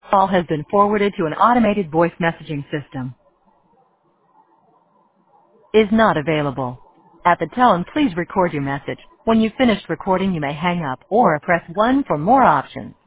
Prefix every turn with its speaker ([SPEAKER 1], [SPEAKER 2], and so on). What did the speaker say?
[SPEAKER 1] Call has been forwarded to an automated voice messaging system. Is not available. At the tone, please record your message. When you've finished recording, you may hang up or press 1 for more options.